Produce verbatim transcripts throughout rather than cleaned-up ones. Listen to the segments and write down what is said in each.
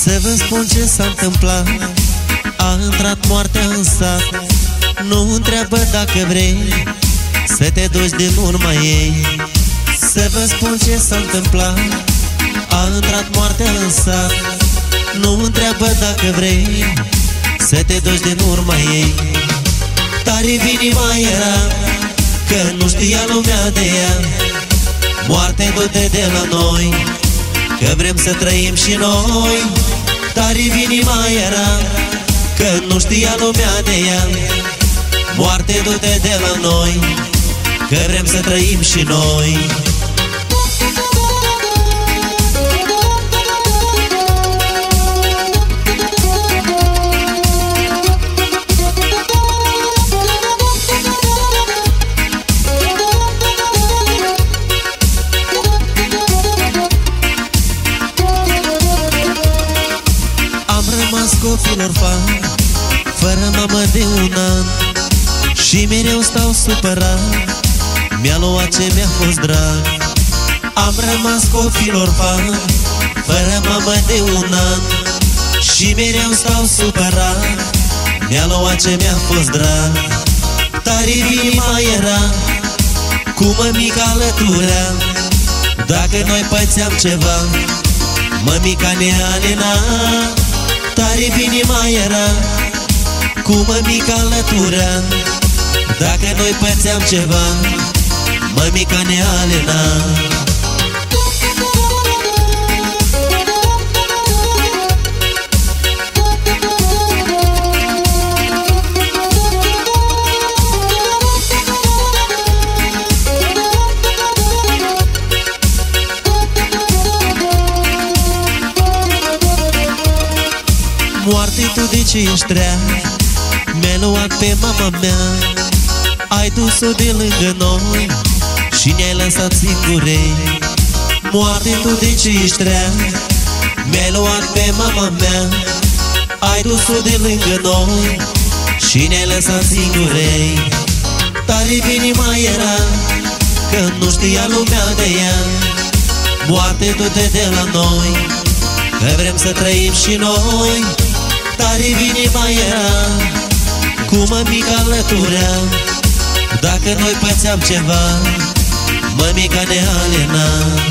Să vă spun ce s-a întâmplat. A intrat moartea în sat. Nu întreabă dacă vrei să te duci din urma ei. Să vă spun ce s-a întâmplat. A intrat moartea în sat. Nu întreabă dacă vrei să te duci din urma ei. Tare inima era că nu știa lumea de ea. Moarte, du-te de la noi, că vrem să trăim și noi. Tare inima era că nu știa lumea de ea. Moarte, du-te de la noi, că vrem să trăim și noi. Copil orfan, fără mamă de un an, și mereu stau supărat. Mi-a luat ce mi-a fost drag. Am rămas copil orfan, fără mamă de un an, și mereu stau supărat. Mi-a luat ce mi-a fost drag. Tare inima era cu mămica alăturea. Dacă noi pățeam ceva, mămica ne alena. Tare inima era cu mămica alătura. Dacă noi pățeam ceva, mămica ne alena. Moarte, tu de ce ești rea? Mi-ai luat pe mama mea. Ai dus-o de lângă noi și ne-ai lăsat singurei. Moarte, tu de ce ești rea? Mi-ai luat pe mama mea. Ai dus-o de lângă noi și ne-ai lăsat singurei. Tare inima era că nu știa lumea de ea. Moarte, du-te de la noi, că vrem să trăim și noi. Tare inima era cu mămica alăturea. Dacă noi pățeam ceva, mămica ne alena.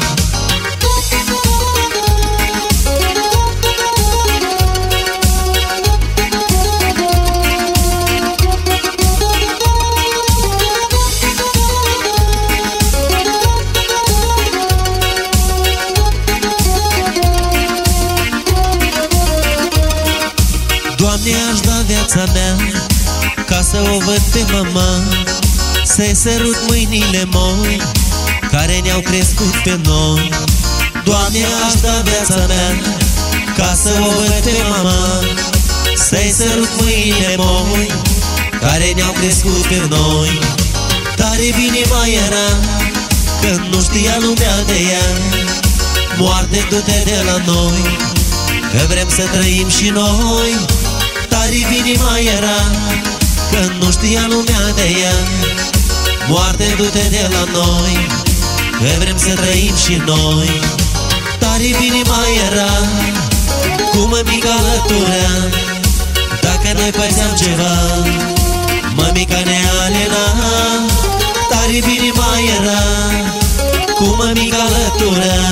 Doamne, aș da viața mea ca să o văd pe mama, să-i sărut mâinile moi care ne-au crescut pe noi. Doamne, aș da viața mea ca să o văd pe mama, să-i sărut mâinile moi care ne-au crescut pe noi. Tare inima era că nu știa lumea de ea. Moarte, du-te de la noi, că vrem să trăim și noi. Tare inima era că nu știa lumea de ea. Moarte, du-te de la noi, că vrem să trăim și noi. Tare inima era cu mămica alăturea. Dacă noi pățeam ceva, mămica ne alena. Tare inima era cu mămica alăturea.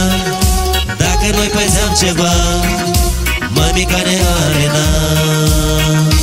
Dacă noi pățeam ceva, mămica ne alena.